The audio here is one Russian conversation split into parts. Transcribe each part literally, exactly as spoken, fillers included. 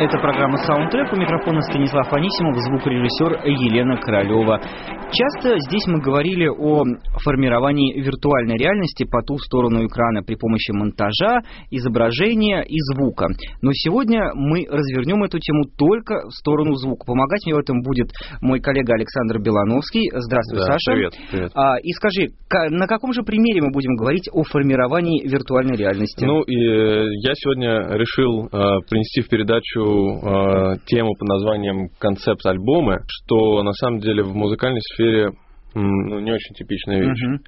Это программа «Саундтрек», у микрофона Станислав Анисимов, звукорежиссер Елена Королева. Часто здесь мы говорили о формировании виртуальной реальности по ту сторону экрана при помощи монтажа, изображения и звука. Но сегодня мы развернем эту тему только в сторону звука. Помогать мне в этом будет мой коллега Александр Белановский. Здравствуй, да, Саша. Привет, привет. А, и скажи, на каком же примере мы будем говорить о формировании виртуальной реальности? Ну, и, э, я сегодня решил э, принести в передачу э, тему под названием «Концепт-альбомы», что на самом деле в музыкальной сфере ну, не очень типичная вещь. Uh-huh.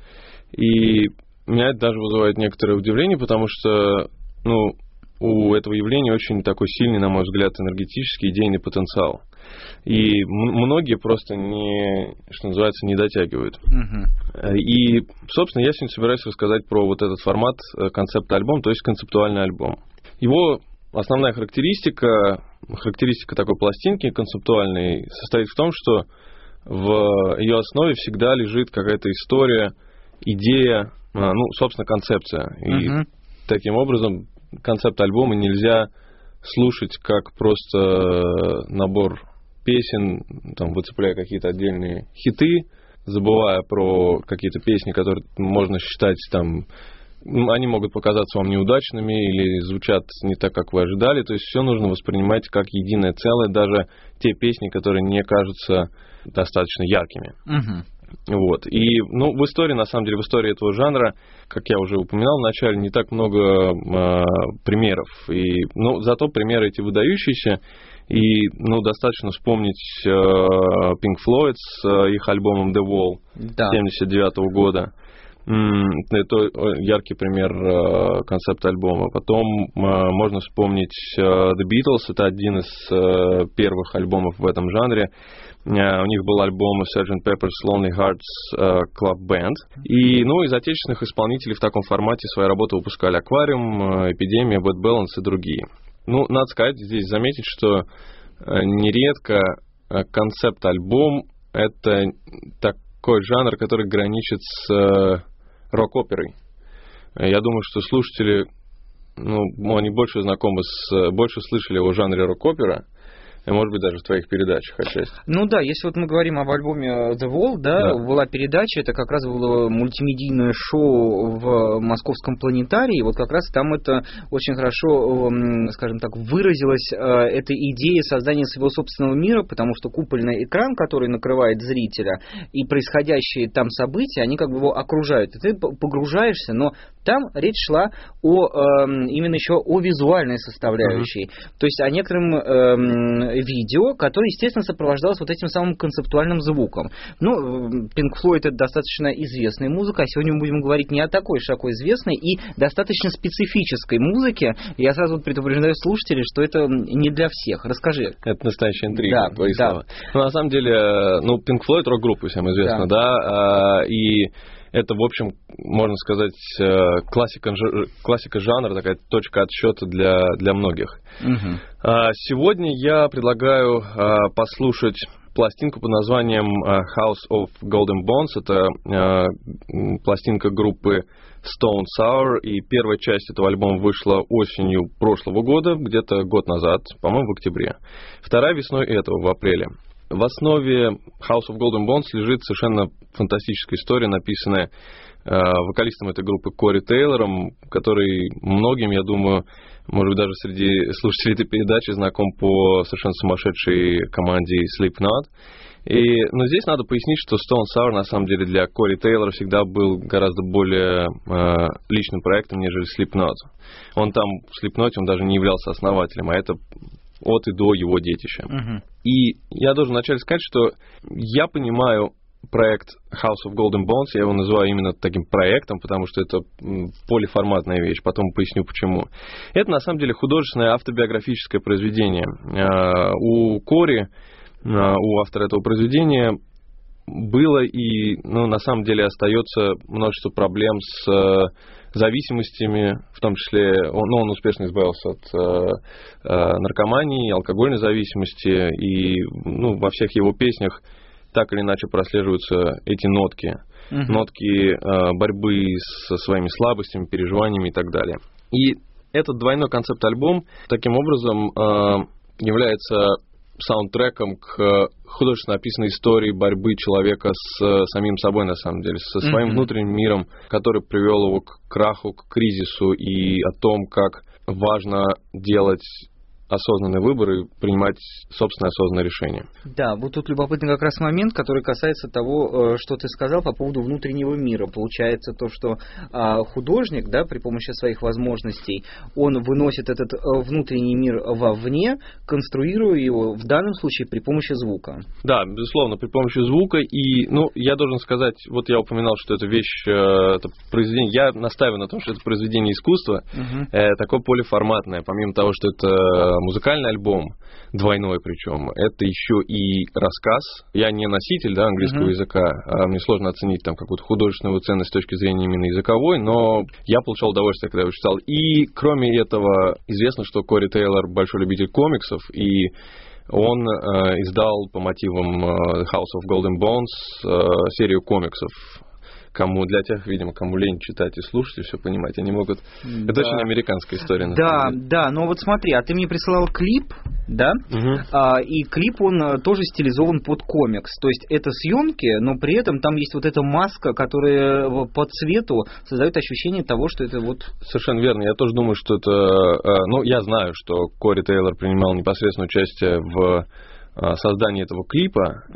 И меня это даже вызывает некоторое удивление, потому что ну, у этого явления очень такой сильный, на мой взгляд, энергетический, идейный потенциал. И м- многие просто не, что называется, не дотягивают. Uh-huh. И, собственно, я сегодня собираюсь рассказать про вот этот формат концепт-альбом, то есть концептуальный альбом. Его основная характеристика, характеристика такой пластинки концептуальной состоит в том, что в ее основе всегда лежит какая-то история, идея, ну, собственно, концепция. И uh-huh. таким образом концепт альбома нельзя слушать как просто набор песен, там, выцепляя какие-то отдельные хиты, забывая про какие-то песни, которые можно считать там, они могут показаться вам неудачными или звучат не так, как вы ожидали. То есть все нужно воспринимать как единое целое, даже те песни, которые не кажутся достаточно яркими. Uh-huh. Вот. И ну, в истории, на самом деле, в истории этого жанра, как я уже упоминал вначале, не так много э, примеров. И, ну, зато примеры эти выдающиеся. И ну, достаточно вспомнить э, Pink Floyd с э, их альбомом The Wall да. семьдесят девятого года. Это яркий пример э, концепт-альбома. Потом э, можно вспомнить э, The Beatles. Это один из э, первых альбомов в этом жанре. Uh, у них был альбом серджент Pepper's Lonely Hearts uh, Club Band. И, ну, из отечественных исполнителей в таком формате свои работы выпускали Aquarium, Эпидемия, Bad Balance и другие. Ну, надо сказать, здесь заметить, что uh, нередко uh, концепт-альбом — это такой жанр, который граничит с uh, рок-оперой. Я думаю, что слушатели, ну, они больше знакомы с, больше слышали о жанре рок-опера, может быть, даже в твоих передачах отчасти. Ну да, если вот мы говорим об альбоме The Wall, да, да, была передача, это как раз было мультимедийное шоу в Московском планетарии, вот как раз там это очень хорошо, скажем так, выразилась эта идея создания своего собственного мира, потому что купольный экран, который накрывает зрителя, и происходящие там события, они как бы его окружают, и ты погружаешься, но там речь шла о, именно еще о визуальной составляющей, uh-huh. то есть о некотором видео, которое, естественно, сопровождалось вот этим самым концептуальным звуком. Ну, Pink Floyd — это достаточно известная музыка, а сегодня мы будем говорить не о такой широко известной и достаточно специфической музыке. Я сразу предупреждаю слушателей, что это не для всех. Расскажи. Это настоящая интрига, да, твои да. слова. Ну, на самом деле, ну, Pink Floyd — рок-группа, всем известно, да, да? И это, в общем, можно сказать, классика, классика жанра, такая точка отсчета для, для многих. Угу. Сегодня я предлагаю послушать пластинку под названием House of Golden Bones. Это пластинка группы Stone Sour, и первая часть этого альбома вышла осенью прошлого года, где-то год назад, по-моему, в октябре. Вторая весной этого, в апреле. В основе House of Golden Bones лежит совершенно фантастическая история, написанная э, вокалистом этой группы Кори Тейлором, который многим, я думаю, может быть, даже среди слушателей этой передачи знаком по совершенно сумасшедшей команде Slipknot. И, но здесь надо пояснить, что Stone Sour на самом деле для Кори Тейлора всегда был гораздо более э, личным проектом, нежели Slipknot. Он там в Slipknot, он даже не являлся основателем, а это от и до его детища. Uh-huh. И я должен вначале сказать, что я понимаю проект House of Golden Bones, я его называю именно таким проектом, потому что это полиформатная вещь, потом поясню почему. Это на самом деле художественное автобиографическое произведение. У Кори, у автора этого произведения, было и, ну, на самом деле остается множество проблем с зависимостями, в том числе, он, ну, он успешно избавился от э, э, наркомании, алкогольной зависимости, и ну, во всех его песнях так или иначе прослеживаются эти нотки, uh-huh. нотки э, борьбы со своими слабостями, переживаниями и так далее. И этот двойной концепт-альбом таким образом э, является саундтреком к художественно описанной истории борьбы человека с самим собой, на самом деле, со своим mm-hmm. внутренним миром, который привел его к краху, к кризису, и о том, как важно делать осознанный выбор и принимать собственное осознанное решение. Да, вот тут любопытный как раз момент, который касается того, что ты сказал по поводу внутреннего мира. Получается то, что художник, да, при помощи своих возможностей, он выносит этот внутренний мир вовне, конструируя его в данном случае при помощи звука. Да, безусловно, при помощи звука. И, ну, я должен сказать, вот я упоминал, что это вещь, это произведение, я настаиваю на том, что это произведение искусства, угу. э, такое полиформатное, помимо того, что это музыкальный альбом, двойной причем, это еще и рассказ. Я не носитель, да, английского uh-huh. языка, а мне сложно оценить там какую-то художественную ценность с точки зрения именно языковой, но я получал удовольствие, когда его читал. И кроме этого, известно, что Кори Тейлор большой любитель комиксов, и он э, издал по мотивам э, House of Golden Bones э, серию комиксов. Кому, для тех, видимо, кому лень читать и слушать, и все понимать, они могут... Да. Это очень американская история. Да, да, но вот смотри, а ты мне присылал клип, да, угу. а, и клип, он тоже стилизован под комикс, то есть это съемки, но при этом там есть вот эта маска, которая по цвету создает ощущение того, что это вот... Совершенно верно, я тоже думаю, что это... Ну, я знаю, что Кори Тейлор принимал непосредственное участие в создании этого клипа,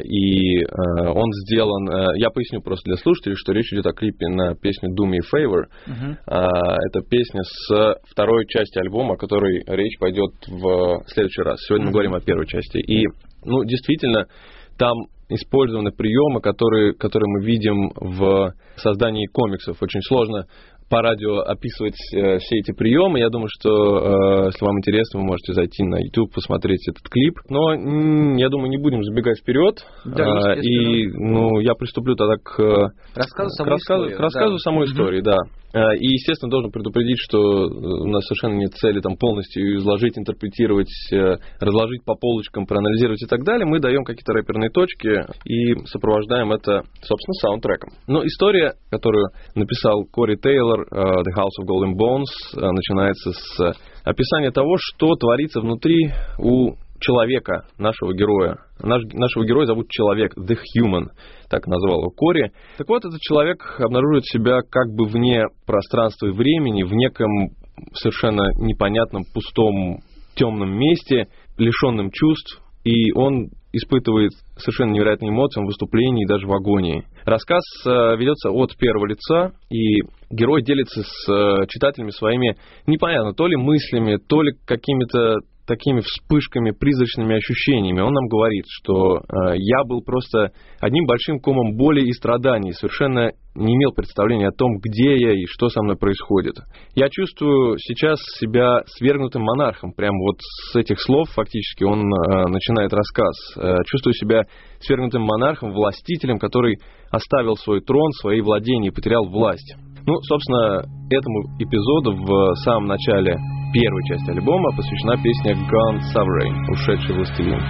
и он сделан, я поясню просто для слушателей, что речь идет о клипе на песню Do Me a Favor. Uh-huh. Это песня с второй части альбома, о которой речь пойдет в следующий раз. Сегодня uh-huh. мы говорим о первой части. И, ну, действительно, там использованы приемы, которые, которые мы видим в создании комиксов. Очень сложно по радио описывать э, все эти приемы. Я думаю, что, э, если вам интересно, вы можете зайти на YouTube, посмотреть этот клип. Но, м- я думаю, не будем забегать вперед. Да, э, и, ну, я приступлю тогда к рассказу самой к рассказу, истории. К рассказу да. самой mm-hmm. истории, да. И, естественно, должен предупредить, что у нас совершенно нет цели там полностью изложить, интерпретировать, разложить по полочкам, проанализировать и так далее. Мы даем какие-то рэперные точки и сопровождаем это, собственно, саундтреком. Но история, которую написал Кори Тейлор, The House of Golden Bones, начинается с описания того, что творится внутри у человека, нашего героя. Наш, нашего героя зовут Человек, The Human, так назвал его Кори. Так вот, этот человек обнаруживает себя как бы вне пространства и времени, в неком совершенно непонятном, пустом, темном месте, лишенном чувств, и он испытывает совершенно невероятные эмоции в выступлении и даже в агонии. Рассказ ведется от первого лица, и герой делится с читателями своими, непонятно, то ли мыслями, то ли какими-то такими вспышками, призрачными ощущениями. Он нам говорит, что э, я был просто одним большим комом боли и страданий, совершенно не имел представления о том, где я и что со мной происходит. Я чувствую сейчас себя свергнутым монархом. Прямо вот с этих слов фактически он э, начинает рассказ. Э, чувствую себя свергнутым монархом, властителем, который оставил свой трон, свои владения и потерял власть. Ну, собственно, этому эпизоду в самом начале первой части альбома посвящена песня Gone Sovereign, ушедший властелин.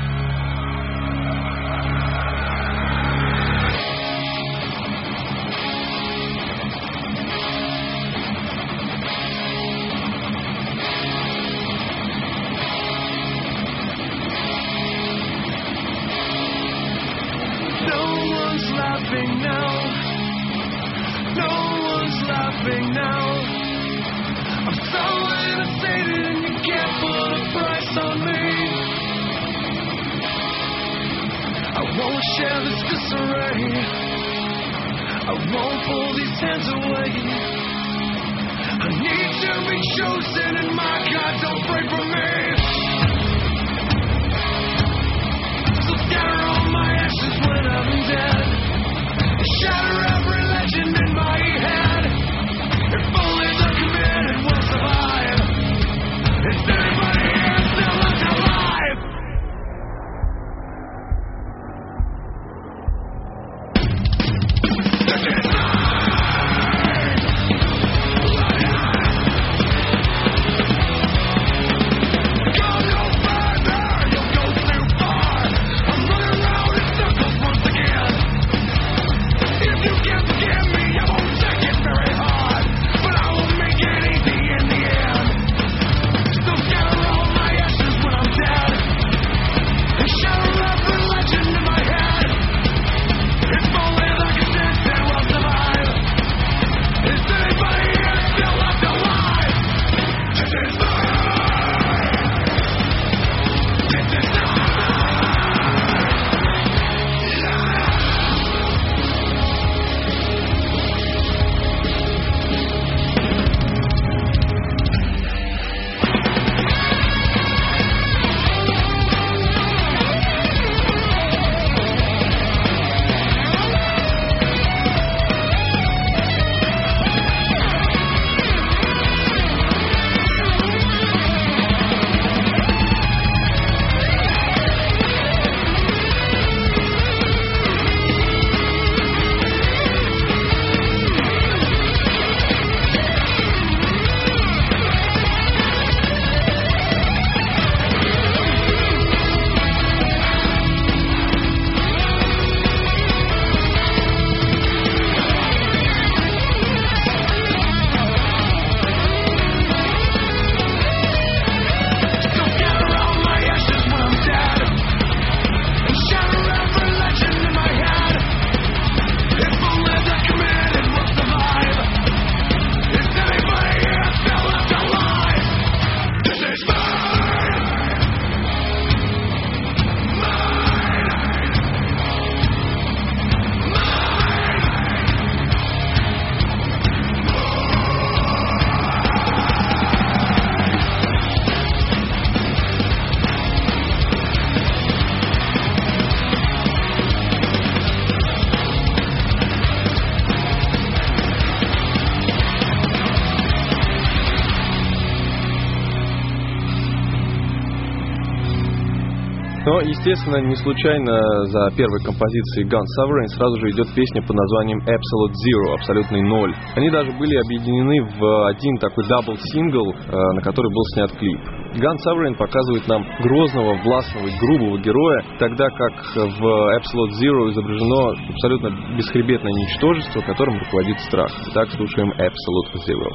Share this disarray. I won't pull these hands away. I need to be chosen, and my God, don't break from me. So scatter all my ashes when I'm dead. Shatter every legend in my head. If only the committed will survive. Is anybody here still left alive? Go! Но, естественно, не случайно за первой композицией Gun Sovereign сразу же идет песня под названием Absolute Zero, абсолютный ноль. Они даже были объединены в один такой дабл-сингл, на который был снят клип. Gun Sovereign показывает нам грозного, властного и грубого героя, тогда как в Absolute Zero изображено абсолютно бесхребетное ничтожество, которым руководит страх. Итак, слушаем Absolute Zero.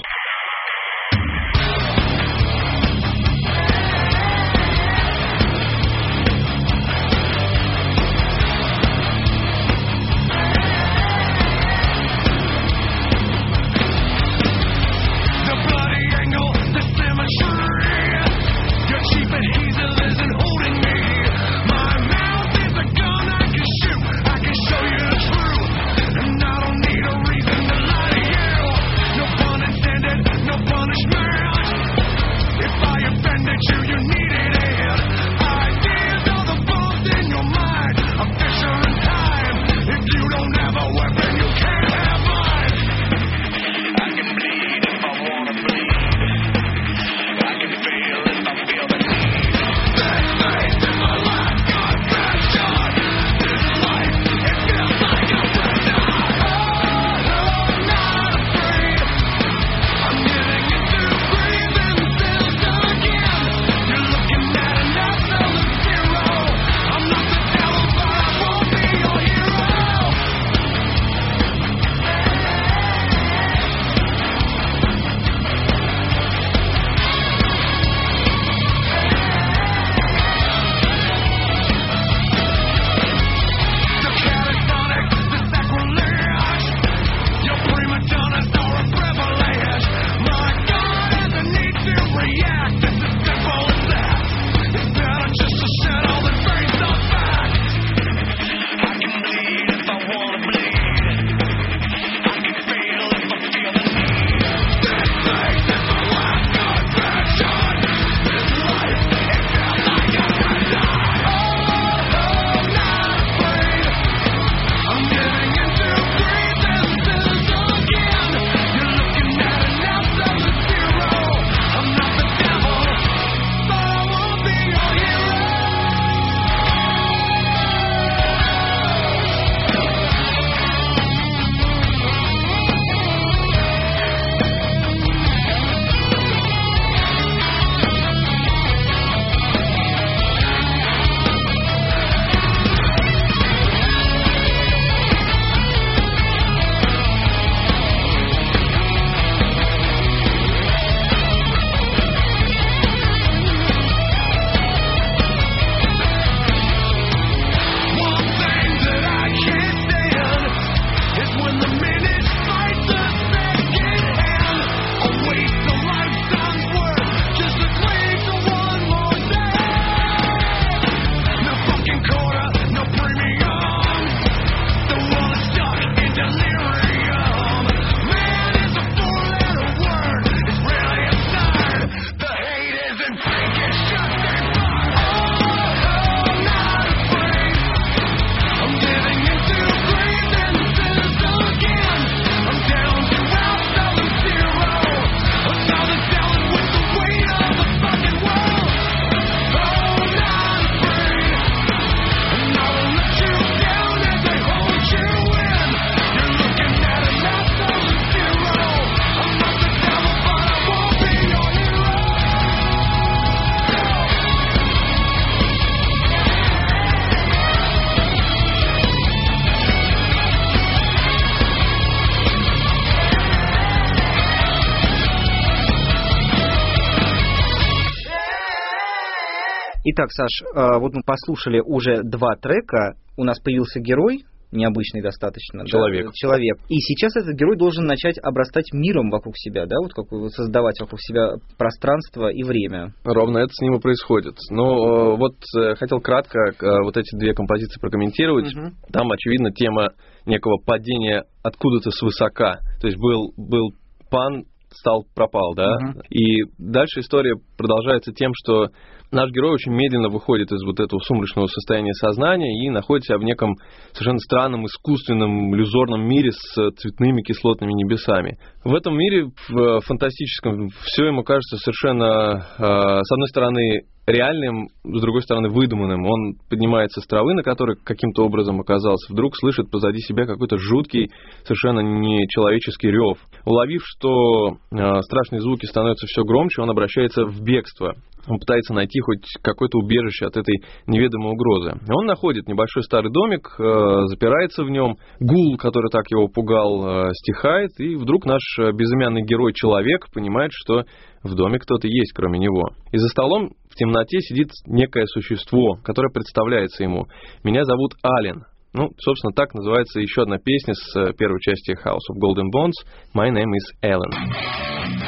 Итак, Саш, вот мы послушали уже два трека, у нас появился герой, необычный достаточно. Человек. Да, человек. И сейчас этот герой должен начать обрастать миром вокруг себя, да, вот как вот создавать вокруг себя пространство и время. Ровно это с ним и происходит. Но вот хотел кратко вот эти две композиции прокомментировать. Угу. Там, очевидно, тема некого падения откуда-то свысока. То есть был, был пан, стал, пропал, да? Uh-huh. И дальше история продолжается тем, что наш герой очень медленно выходит из вот этого сумрачного состояния сознания и находится в неком совершенно странном, искусственном, иллюзорном мире с цветными кислотными небесами. В этом мире, в фантастическом, все ему кажется совершенно, с одной стороны, реальным, с другой стороны, выдуманным. Он поднимается с травы, на которой каким-то образом оказался, вдруг слышит позади себя какой-то жуткий, совершенно нечеловеческий рев. Уловив, что э, страшные звуки становятся все громче, он обращается в бегство. Он пытается найти хоть какое-то убежище от этой неведомой угрозы. Он находит небольшой старый домик, э, запирается в нем. Гул, который так его пугал, э, стихает, и вдруг наш безымянный герой-человек понимает, что в доме кто-то есть, кроме него. И за столом в темноте сидит некое существо, которое представляется ему. «Меня зовут Ален». Ну, собственно, так называется еще одна песня с первой части House of Golden Bones. «My name is Alan».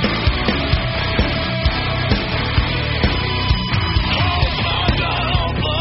Oh,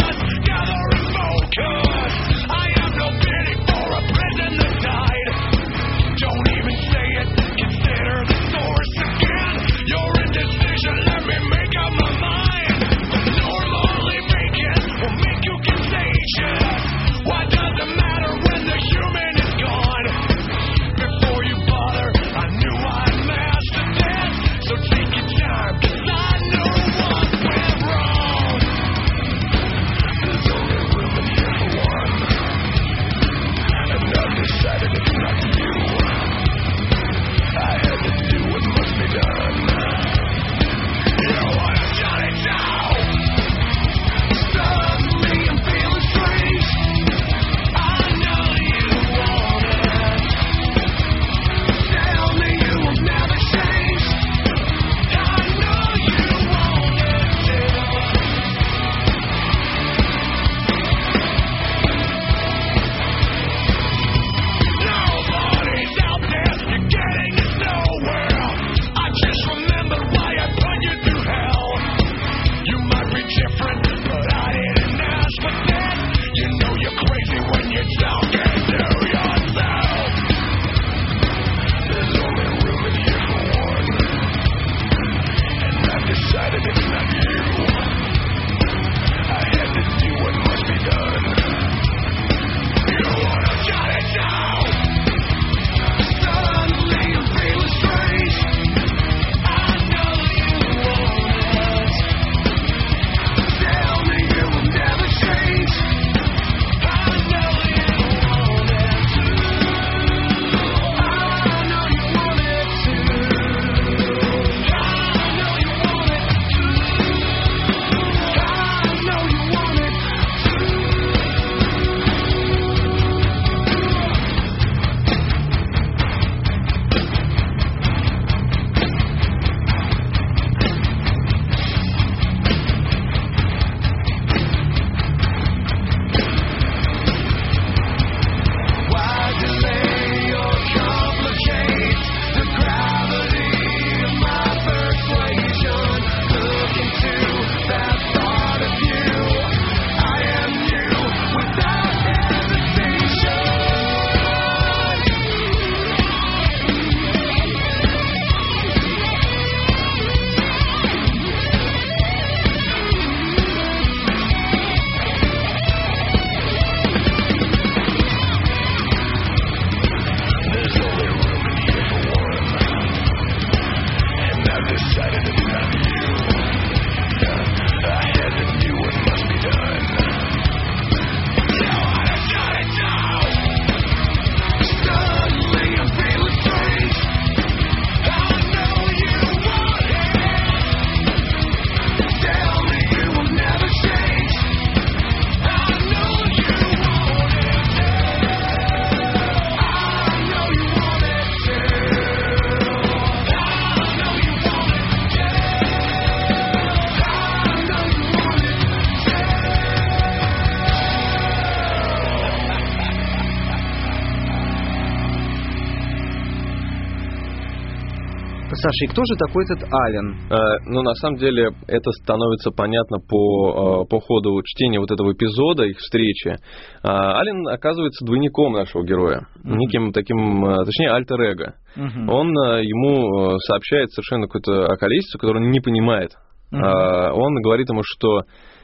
Саша, и кто же такой этот Ален? Э, ну, на самом деле, это становится понятно по, по ходу чтения вот этого эпизода, их встречи. Ален оказывается двойником нашего героя. Mm-hmm. Неким таким, точнее, альтер-эго. Mm-hmm. Он ему сообщает совершенно какую-то околесицу, которую он не понимает. Mm-hmm. Он говорит ему, что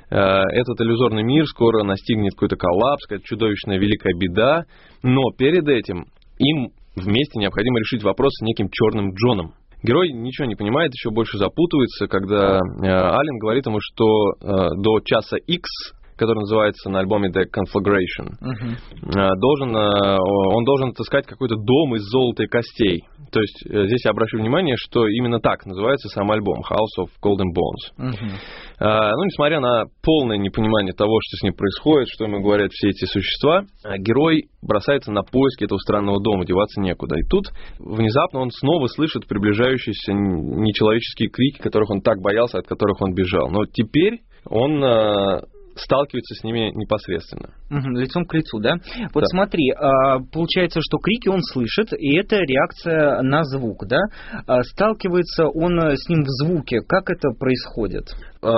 этот иллюзорный мир скоро настигнет какой-то коллапс, какая-то чудовищная великая беда, но перед этим им вместе необходимо решить вопрос с неким Черным Джоном. Герой ничего не понимает, еще больше запутывается, когда Ален говорит ему, что до часа X, который называется на альбоме The Conflagration, uh-huh. должен, он должен отыскать какой-то дом из золота и костей. То есть здесь я обращу внимание, что именно так называется сам альбом House of Golden Bones. Uh-huh. Ну, несмотря на полное непонимание того, что с ним происходит, что ему говорят все эти существа, герой бросается на поиски этого странного дома, деваться некуда. И тут внезапно он снова слышит приближающиеся нечеловеческие крики, которых он так боялся, от которых он бежал. Но теперь он сталкивается с ними непосредственно. Угу, лицом к лицу, да? Вот да. Смотри, получается, что крики он слышит, и это реакция на звук, да? Сталкивается он с ним в звуке. Как это происходит?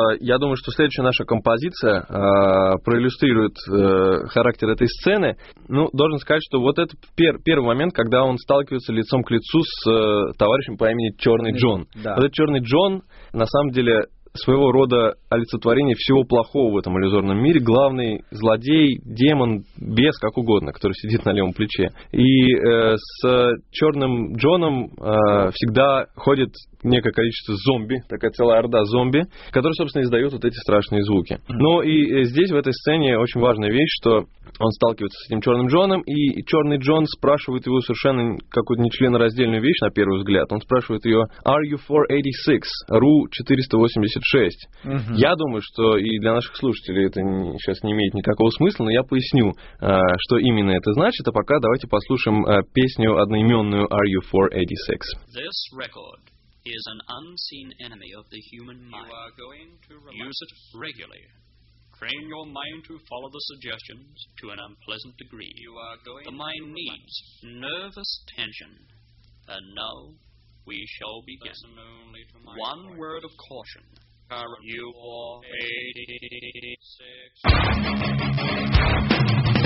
Я думаю, что следующая наша композиция проиллюстрирует характер этой сцены. Ну, должен сказать, что вот это пер- первый момент, когда он сталкивается лицом к лицу с товарищем по имени Черный Джон. Да. Вот этот Черный Джон, на самом деле, своего рода олицетворение всего плохого в этом иллюзорном мире. Главный злодей, демон, бес, как угодно, который сидит на левом плече. И э, с Черным Джоном э, всегда ходит некое количество зомби, такая целая орда зомби, которые, собственно, издают вот эти страшные звуки. Mm-hmm. Ну и здесь, в этой сцене, очень важная вещь, что он сталкивается с этим Черным Джоном, и Черный Джон спрашивает его совершенно какую-то нечленораздельную вещь, на первый взгляд. Он спрашивает ее «Are you four eighty-six? Ру четыреста восемьдесят шесть?» Mm-hmm. Я думаю, что и для наших слушателей это не, сейчас не имеет никакого смысла, но я поясню, что именно это значит, а пока давайте послушаем песню одноименную «Are you four eighty-six?» This record is an unseen enemy of the human mind. You are going to use it regularly. Train your mind to follow the suggestions to an unpleasant degree. You are going the mind needs nervous tension. And now we shall begin. One word of caution. You are eighty-six.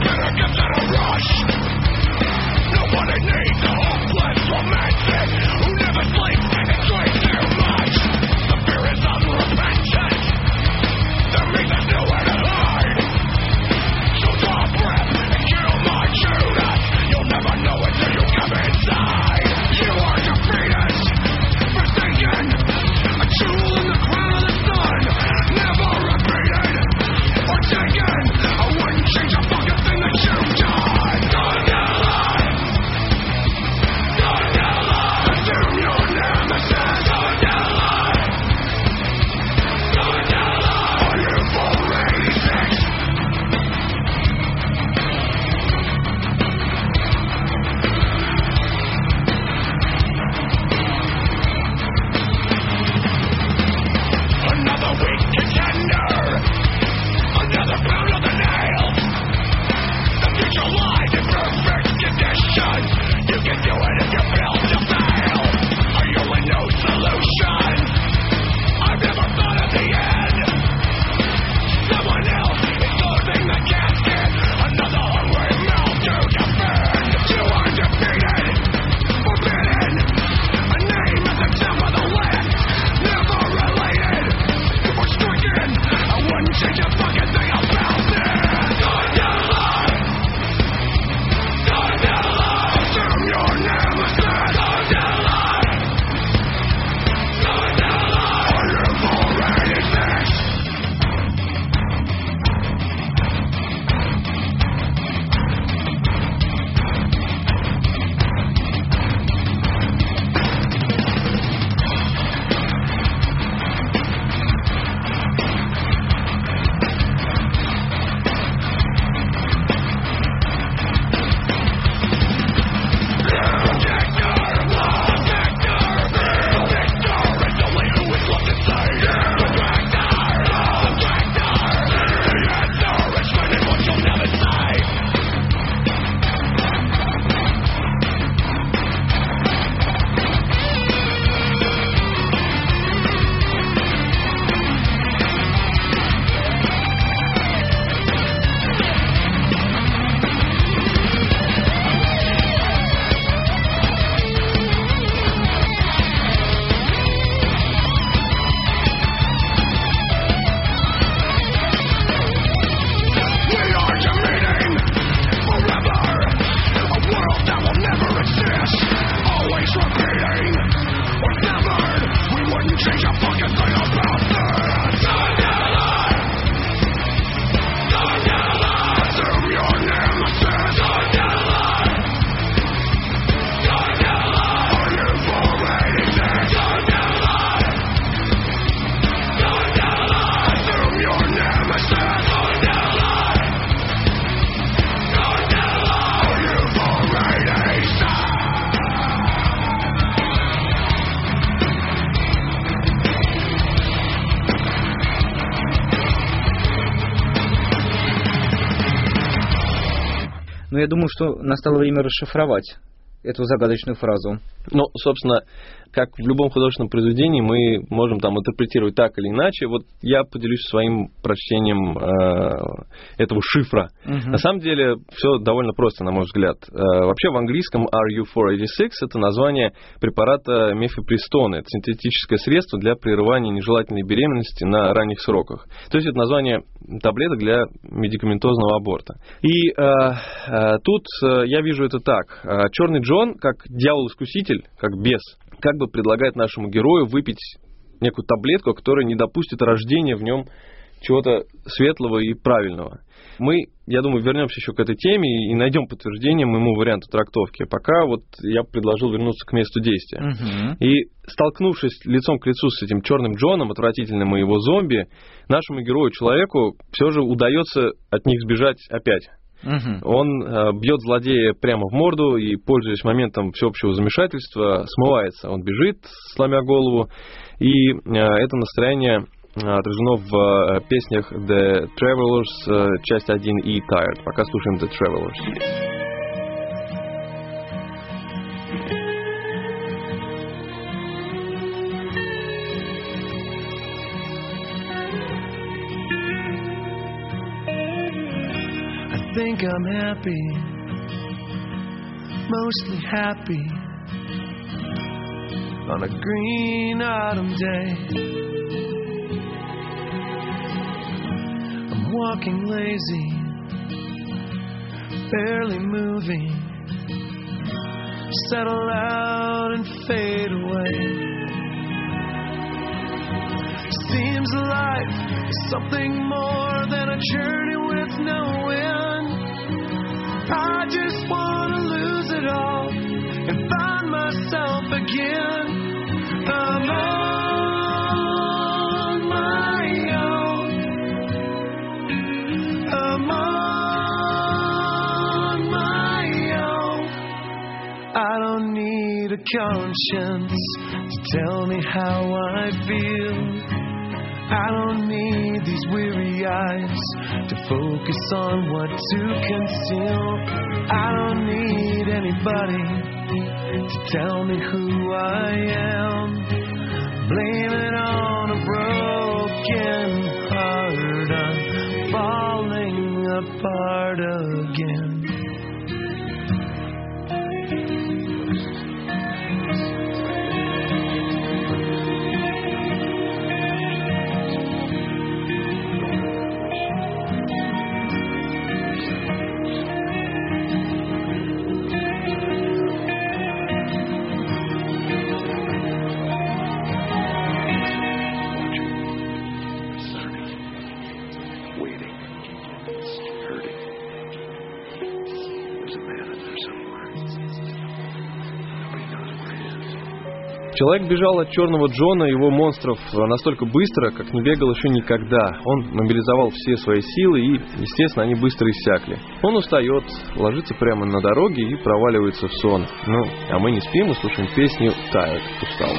Nobody needs a hopeless romantic. но я думаю, что настало время расшифровать эту загадочную фразу. Ну, собственно, как в любом художественном произведении, мы можем там интерпретировать так или иначе. Вот я поделюсь своим прочтением э, этого шифра. Uh-huh. На самом деле, все довольно просто, на мой взгляд. Э, вообще, в английском ар ю четыреста восемьдесят шесть это название препарата мифепристона. Это синтетическое средство для прерывания нежелательной беременности на ранних сроках. То есть, это название таблеток для медикаментозного аборта. И э, э, тут э, я вижу это так. Э, Черный Джон, как дьявол-искуситель, как бес, как бы предлагает нашему герою выпить некую таблетку, которая не допустит рождения в нем чего-то светлого и правильного. Мы, я думаю, вернемся еще к этой теме и найдем подтверждение моему варианту трактовки. Пока вот я предложил вернуться к месту действия. Uh-huh. И столкнувшись лицом к лицу с этим Черным Джоном, отвратительным и его зомби, нашему герою-человеку все же удается от них сбежать опять. Uh-huh. Он э, бьет злодея прямо в морду и, пользуясь моментом всеобщего замешательства, смывается. Он бежит, сломя голову, и э, это настроение отражено в э, песнях The Travelers, э, часть один и Tired. Пока слушаем The Travelers. I think I'm happy, mostly happy, on a green autumn day. I'm walking lazy, barely moving, settle out and fade away. Seems life is something more than a journey with no end. I just wanna lose it all and find myself again. I'm on my own. I'm on my own. I don't need a conscience to tell me how I feel. I don't need these weary eyes to focus on what to conceal. I don't need anybody to tell me who I am. Blame it on a broken heart. I'm falling apart again. Человек бежал от Черного Джона и его монстров настолько быстро, как не бегал еще никогда. Он мобилизовал все свои силы и, естественно, они быстро иссякли. Он устает, ложится прямо на дороге и проваливается в сон. Ну, а мы не спим и слушаем песню «Tired», устал.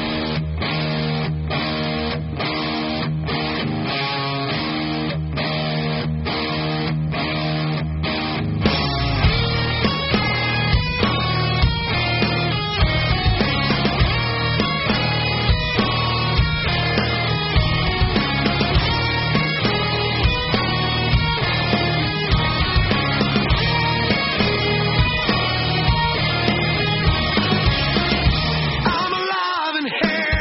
I'm alive and happy.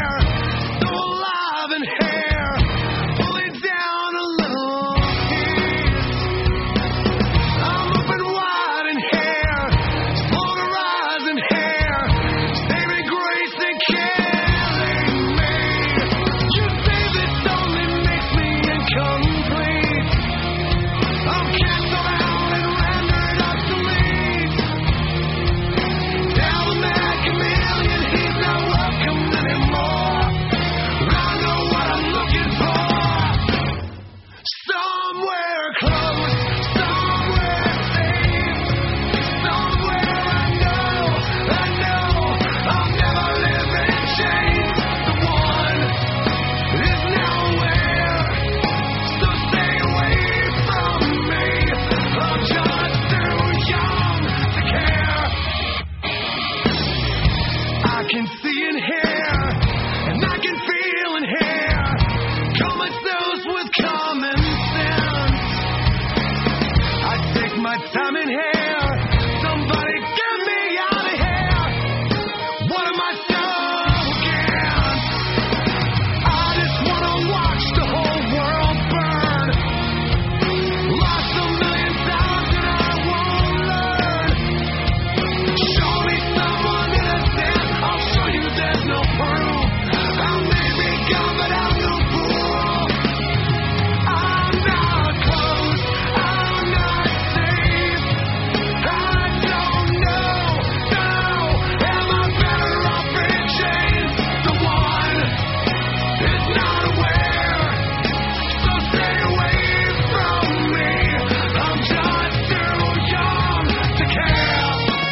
my time in here. Somebody get me out of here. What am I stuck again? I just wanna watch the whole world burn. Lost a million times and I won't learn. Show me someone innocent, I'll show you there's no proof. I may be gone, but I'm no fool. I'm not close, I'm not safe. I don't know, no. Am I better off in chains? The one is not aware, so stay away from me. I'm just too young to care.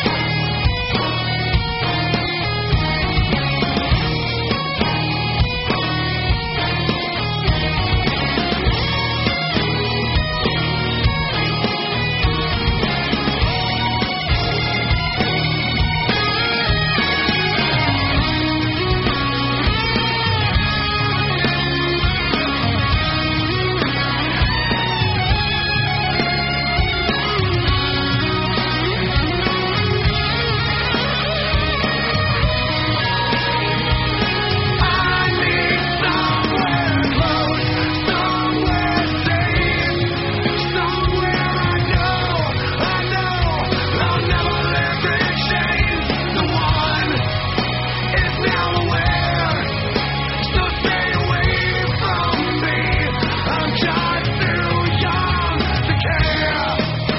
I need somewhere close, somewhere safe, somewhere I know, I know I'll never live in chains. The one is now aware, so stay away from me. I'm just too young to care.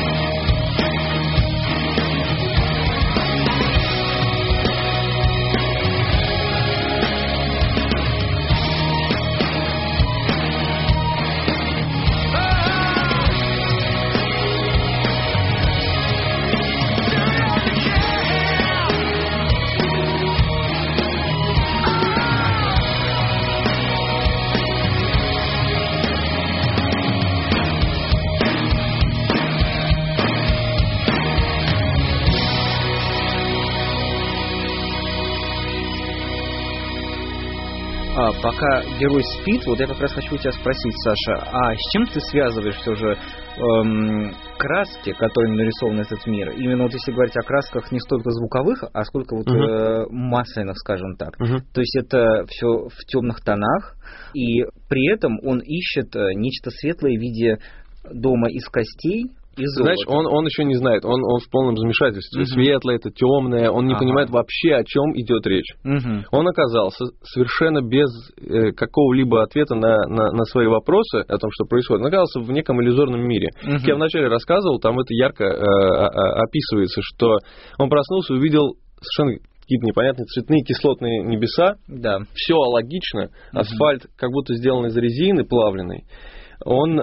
А, пока герой спит, вот я как раз хочу у тебя спросить, Саша, а с чем ты связываешь все же эм, краски, которыми нарисован этот мир? Именно вот если говорить о красках не столько звуковых, а сколько вот Мгм. э, масляных, скажем так. Мгм. То есть это все в темных тонах, и при этом он ищет э, нечто светлое в виде дома из костей и золота. Знаешь, он, он еще не знает, он, он в полном замешательстве. Мгм. Светлое, это темное, он не Ага. понимает вообще, о чем идет речь. Мгм. Он оказался совершенно без э, какого-либо ответа на, на, на свои вопросы о том, что происходит. Он оказался в неком иллюзорном мире. Мгм. Как я вначале рассказывал, там это ярко э, а- а- описывается, что он проснулся и увидел совершенно какие-то непонятные цветные кислотные небеса. Да. Все алогично, асфальт как будто сделан из резины плавленной. Он э,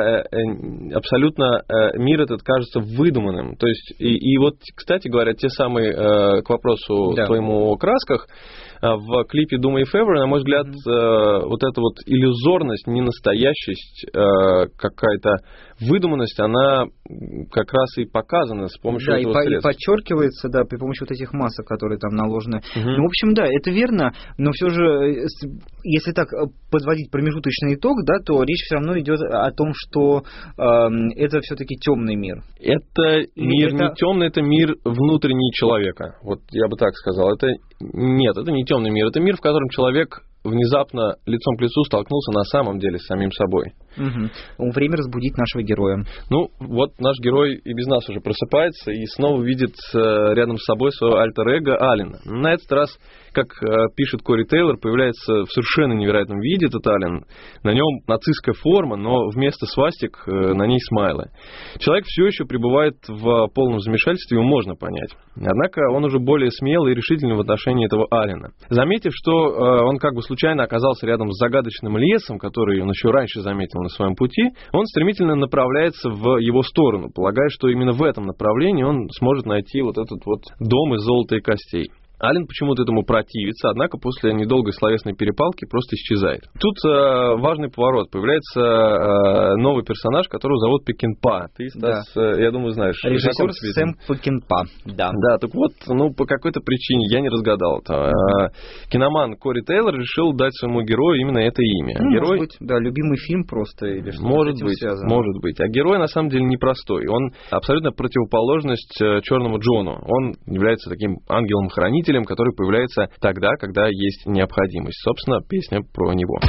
э, абсолютно э, мир этот кажется выдуманным. То есть и, и вот, кстати говоря, те самые э, к вопросу Да. твоему о красках э, в клипе Doom If Ever, на мой взгляд, э, вот эта вот иллюзорность, ненастоящесть, э, какая-то выдуманность, она как раз и показана с помощью Да, и, этого по- и средства. подчеркивается, да, при помощи вот этих масок, которые там наложены. Мгм. Ну, в общем, да, это верно, но все же, э, с- если так э, подводить промежуточный итог, да, то речь все равно идет о том, что эм, это все-таки темный мир. Это мир это- не темный, это мир внутренний человека. Вот я бы так сказал. Это нет, это не темный мир, это мир, в котором человек внезапно лицом к лицу столкнулся на самом деле с самим собой. Мгм. Время разбудить нашего героя. Ну, вот наш герой и без нас уже просыпается и снова видит э, рядом с собой своего альтер-эго Алина. На этот раз, как э, пишет Кори Тейлор, появляется в совершенно невероятном виде этот Ален. На нем нацистская форма, но вместо свастик э, на ней смайлы. Человек все еще пребывает в полном замешательстве, его можно понять. Однако он уже более смелый и решительный в отношении этого Алена. Заметив, что э, он как бы случайно оказался рядом с загадочным лесом, который он еще раньше заметил на своем пути, он стремительно направляется в его сторону, полагая, что именно в этом направлении он сможет найти вот этот вот дом из золота и костей. Аллен почему-то этому противится, однако после недолгой словесной перепалки просто исчезает. Тут э, важный поворот. Появляется э, новый персонаж, которого зовут Пекинпа. Ты, Стас, да. э, я думаю, знаешь. Режиссер Сэм Пекинпа. Да. Да, так вот, ну, по какой-то причине я не разгадал это. Э, киноман Кори Тейлор решил дать своему герою именно это имя. Ну, Герой... Может быть, да, любимый фильм просто или что-то может с этим быть, связано. может быть. А герой на самом деле непростой. Он абсолютно противоположность э, Черному Джону. Он является таким ангелом-хранителем, который появляется тогда, когда есть необходимость. Собственно, песня про него.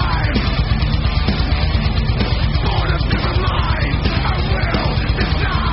Die!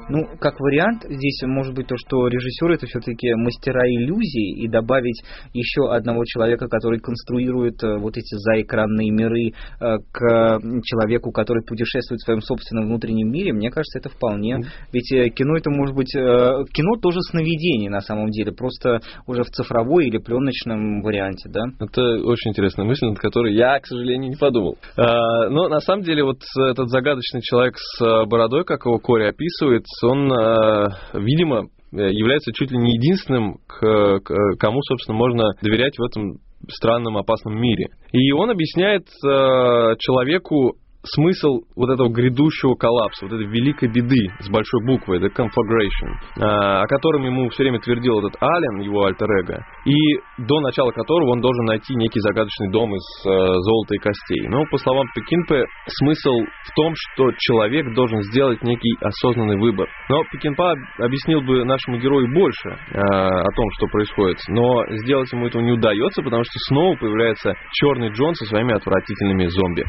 Ну, как вариант, здесь может быть то, что режиссеры это все-таки мастера иллюзий, и добавить еще одного человека, который конструирует вот эти заэкранные миры к человеку, который путешествует в своем собственном внутреннем мире, мне кажется, это вполне. Mm. Ведь кино это может быть... Кино тоже сновидение на самом деле, просто уже в цифровой или пленочном варианте, да? Это очень интересная мысль, над которой я, к сожалению, не подумал. А, но на самом деле вот этот загадочный человек с бородой, как его Кори описывает, он, а, видимо, является чуть ли не единственным, к, к кому, собственно, можно доверять в этом странном, опасном мире. И он объясняет а, человеку смысл вот этого грядущего коллапса, вот этой великой беды с большой буквы, the conflagration, о котором ему все время твердил этот Ален, его альтер-эго, и до начала которого он должен найти некий загадочный дом из золота и костей. Но, по словам Пекинпе, смысл в том, что человек должен сделать некий осознанный выбор. Но Пекинпа объяснил бы нашему герою больше о том, что происходит, но сделать ему этого не удается, потому что снова появляется Черный Джон со своими отвратительными зомби.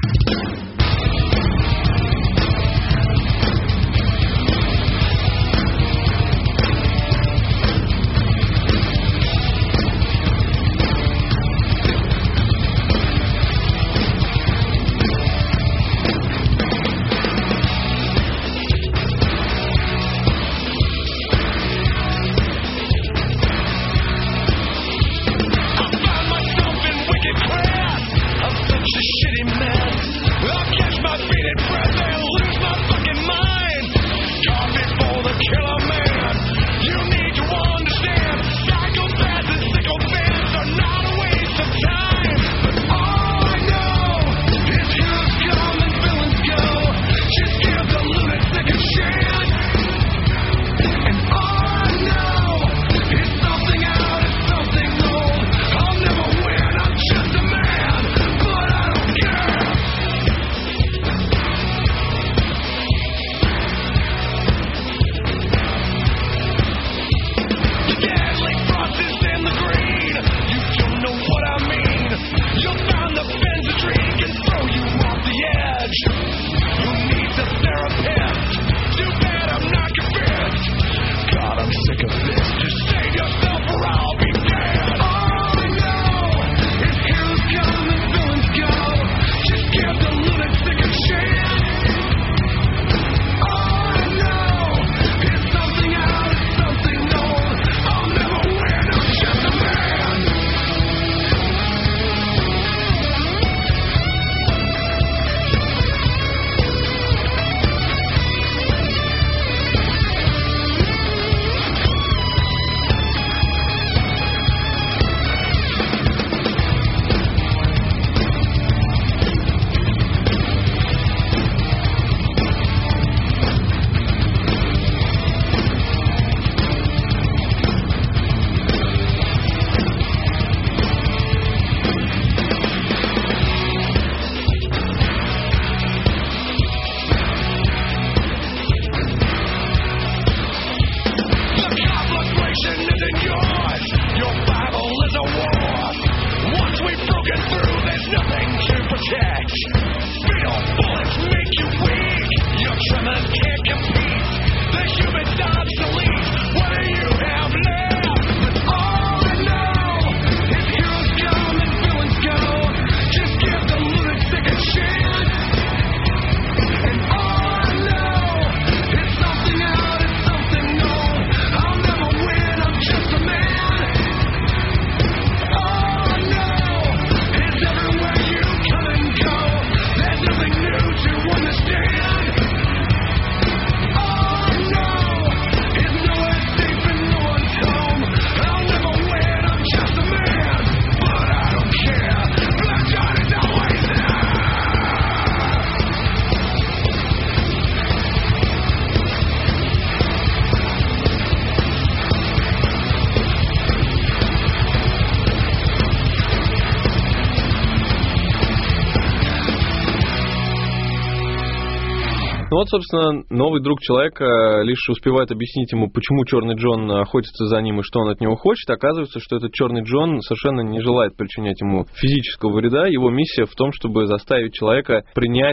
Ну вот, собственно, новый друг человека лишь успевает объяснить ему, почему Черный Джон охотится за ним и что он от него хочет. Оказывается, что этот Черный Джон совершенно не желает причинять ему физического вреда. Его миссия в том, чтобы заставить человека принять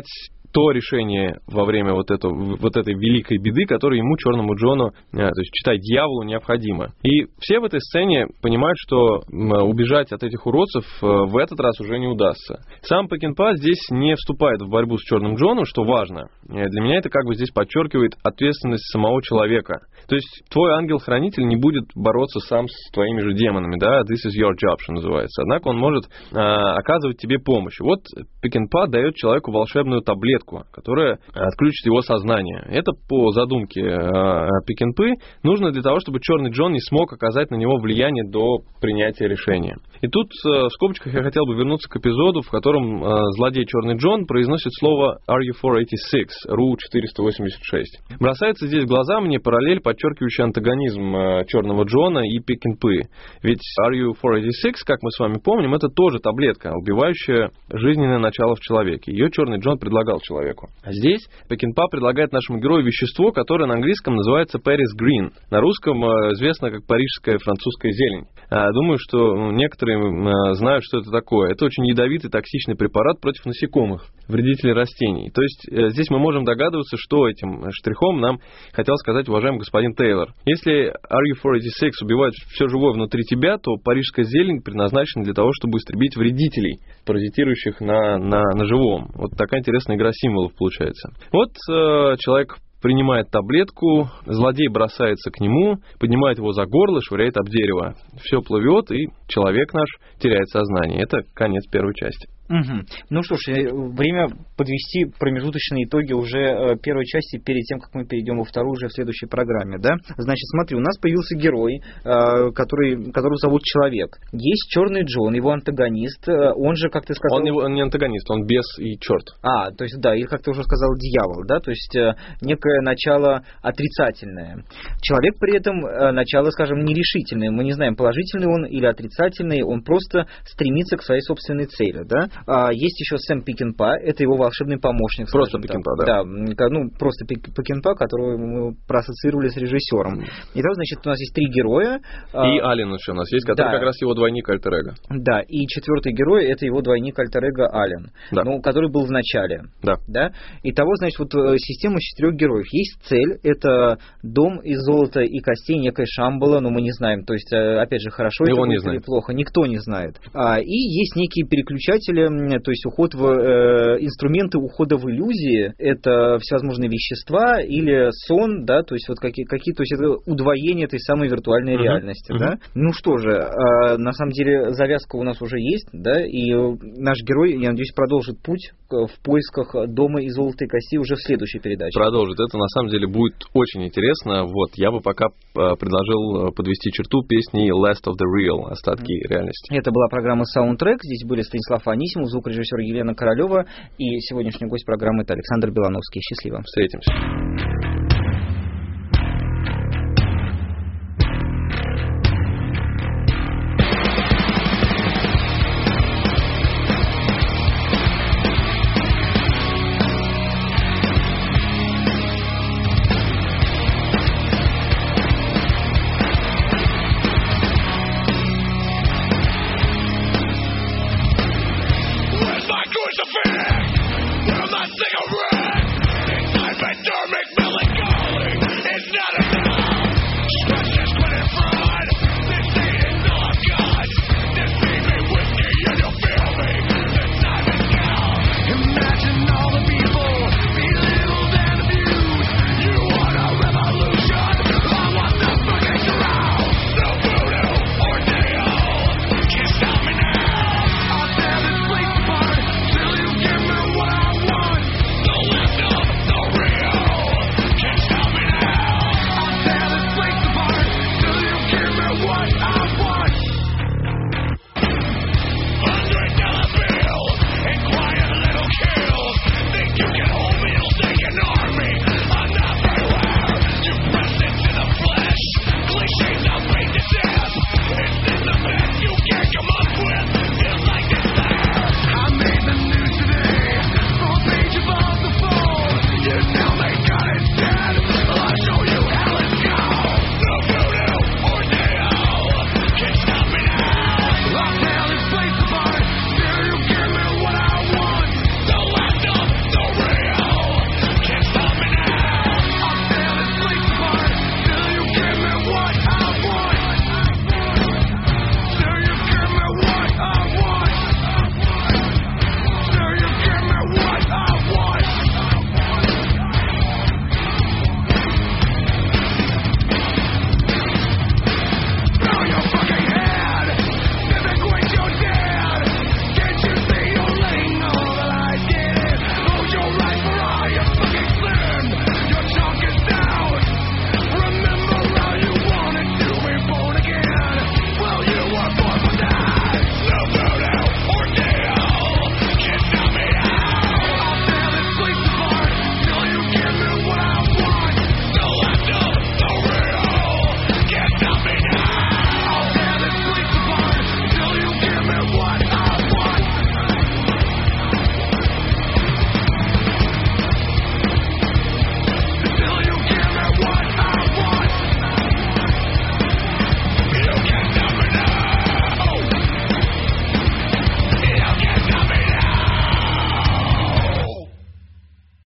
то решение во время вот, этого, вот этой великой беды, которое ему, Черному Джону, то есть, читай, дьяволу, необходимо. И все в этой сцене понимают, что убежать от этих уродцев в этот раз уже не удастся. Сам Пекинпа здесь не вступает в борьбу с Черным Джоном, что важно. Для меня это как бы здесь подчеркивает ответственность самого человека. То есть твой ангел-хранитель не будет бороться сам с твоими же демонами, да, this is your job, что называется. Однако он может а, оказывать тебе помощь. Вот Пекинпа дает человеку волшебную таблетку, которая отключит его сознание. Это по задумке а, Пекинпы нужно для того, чтобы Черный Джон не смог оказать на него влияние до принятия решения. И тут а, в скобочках я хотел бы вернуться к эпизоду, в котором а, злодей Черный Джон произносит слово ар ю фор эйти сикс, ру четыреста восемьдесят шесть. Бросается здесь в глаза мне параллель, подчеркивающий антагонизм а, Черного Джона и Пекинпы. Ведь ар ю фор эйти сикс, как мы с вами помним, это тоже таблетка, убивающая жизненное начало в человеке. Ее Черный Джон предлагал человеку. А здесь Пекинпа предлагает нашему герою вещество, которое на английском называется Paris Green. На русском известно как парижская французская зелень. Думаю, что некоторые знают, что это такое. Это очень ядовитый, токсичный препарат против насекомых, вредителей растений. То есть здесь мы можем догадываться, что этим штрихом нам хотел сказать уважаемый господин Тейлор. Если ар ю фор эйти сикс убивает все живое внутри тебя, то парижская зелень предназначена для того, чтобы истребить вредителей, паразитирующих на, на, на живом. Вот такая интересная игра символов получается. Вот э, человек принимает таблетку, злодей бросается к нему, поднимает его за горло, швыряет об дерево. Все плывет, и человек наш теряет сознание. Это конец первой части. Угу. Ну что ж, время подвести промежуточные итоги уже первой части перед тем, как мы перейдем во вторую уже в следующей программе, да? Значит, смотри, у нас появился герой, который, которого зовут Человек. Есть Черный Джон, его антагонист, он же, как ты сказал... Он, его, он не антагонист, он бес и черт. А, то есть, да, или, как ты уже сказал, дьявол, да? То есть, некое начало отрицательное. Человек при этом начало, скажем, нерешительное. Мы не знаем, положительный он или отрицательный, он просто стремится к своей собственной цели, да? А, есть еще Сэм Пекинпа, это его волшебный помощник. Просто Пекинпа, да. Да, ну, просто Пекинпа, которого мы проассоциировали с режиссером. Итак, значит, у нас есть три героя. И а... Ален еще у нас есть, который да. как раз его двойник альтер-эго. Да, и четвертый герой, это его двойник альтер-эго Ален, да. ну, который был в начале. Да. Да? Итого, значит, вот система из четырех героев. Есть цель, это дом из золота и костей, некая Шамбала, но мы не знаем, то есть, опять же, хорошо и это будет или плохо, никто не знает. А, и есть некие переключатели, то есть уход в э, инструменты ухода в иллюзии, это всевозможные вещества или сон, да, то есть вот какие, какие то есть это удвоение этой самой виртуальной uh-huh. реальности, uh-huh. да. Ну что же, э, на самом деле завязка у нас уже есть, да, и наш герой, я надеюсь, продолжит путь в поисках дома из золота и костей уже в следующей передаче. Продолжит, это на самом деле будет очень интересно. Вот, я бы пока предложил подвести черту песни Last of the Real, остатки uh-huh. реальности. Это была программа Soundtrack, здесь были Станислав Анисимов, звукорежиссер Елена Королева, и сегодняшний гость программы — это Александр Белановский. Счастливо. Встретимся.